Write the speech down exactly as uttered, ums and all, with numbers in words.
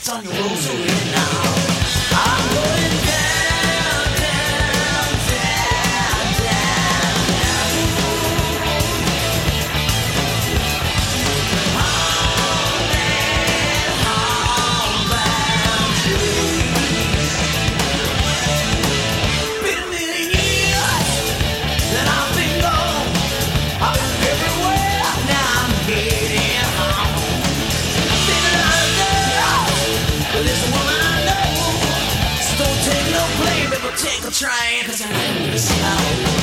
on your rosary now. I'm going down, down, down, down, down. Haunted, homebound trees. Been a million years that I've been gone. I've been everywhere, now I'm heading home. Been a lot of girls, but this woman I know. So don't take no blame, but take a try, 'cause I know this now.